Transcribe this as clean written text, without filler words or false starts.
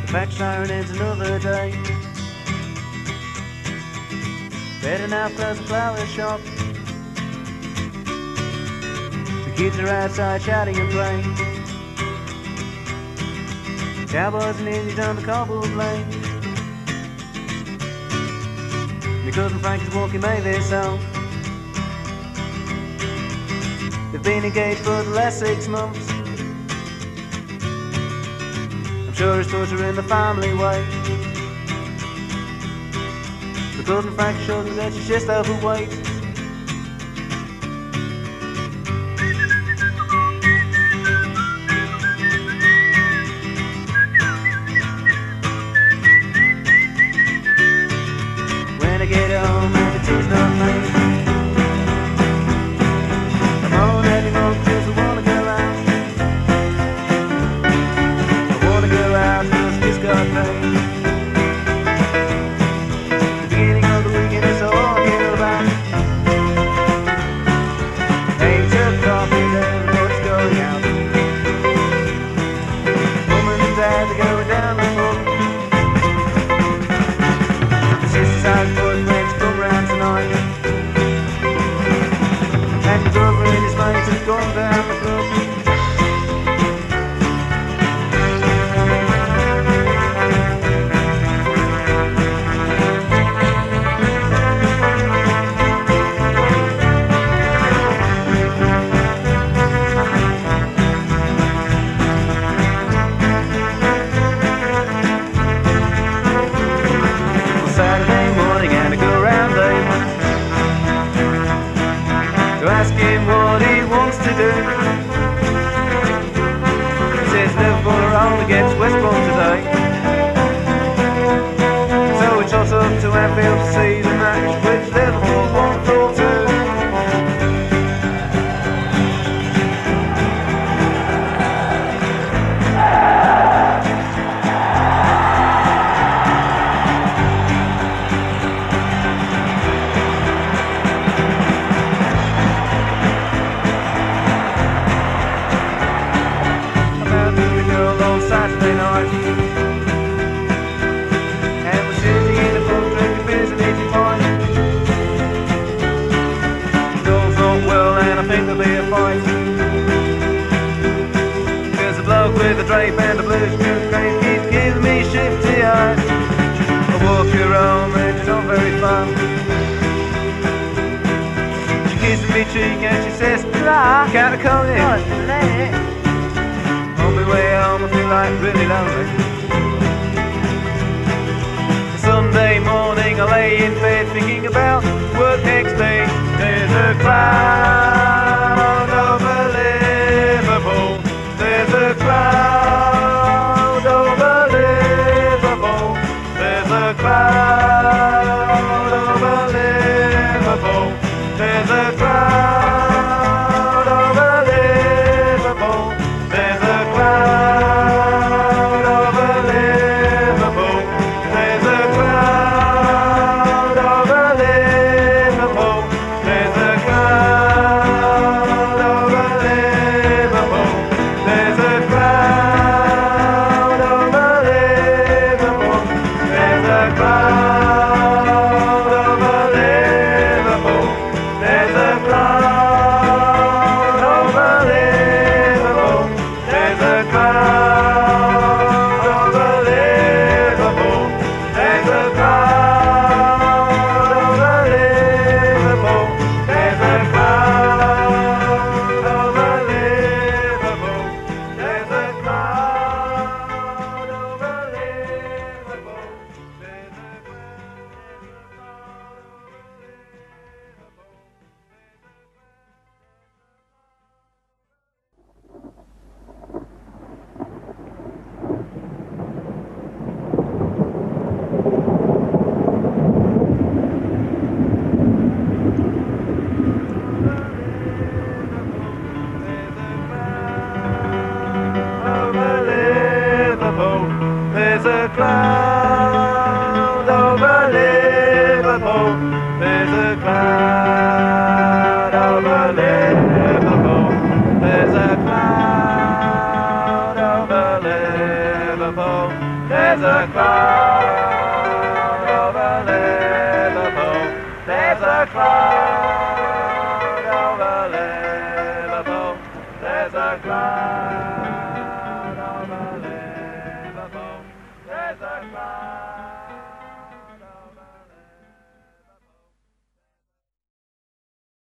Back siren ends another day. Better now close the flower shop. The kids are outside shouting and playing. Cowboys and Indians on the cobbled lane. My cousin Frank is walking May their song. They've been engaged for the last 6 months. I'm sure it's torture in the family way. My cousin Frank assures me that she's just overweight. When I get home and the tea's not made, I'm on every month just I wanna go out. I wanna go out cause I just got paid. The beginning of the weekend is all I care about. 8 o'clock and everybody's going out. Woman and dad are going down the pub. The sister's house boys let's come round tonight. And the brother and his mates have gone down the club. On Saturday morning and I go round day to ask him what he wants to do. He says Liverpool are on against West Brom today. So we trot up to Anfield to see the match, which Liverpool won 4-2. About with the girl on Saturday night, and we're sitting in a pub drinking beers and eating wine. The all's not well and I think there'll be a fight. There's a bloke with a drape and a blue screw crane keeps giving me shifty eyes. I walk her home and she's not very fun. She kisses me cheek and she says, "Can't I come in?" On my way home I feel like really lonely. Sunday morning I lay in bed thinking about work next day. There's a cloud over Liverpool. There's a cloud over Liverpool. There's a cloud over Liverpool. There's a cloud over Liverpool. There's a cloud over Liverpool. There's a cloud over Liverpool. There's a cloud over Liverpool. There's a cloud over Liverpool. There's a cloud over Liverpool. There's a cloud over Liverpool. There's a cloud over Liverpool. There's a cloud over Liverpool. There's a cloud over Liverpool. There's a cloud over Liverpool. There's a over Liverpool. There's a cloud over Liverpool. There's a cloud over Liverpool. There's a cloud over Liverpool. There's a far.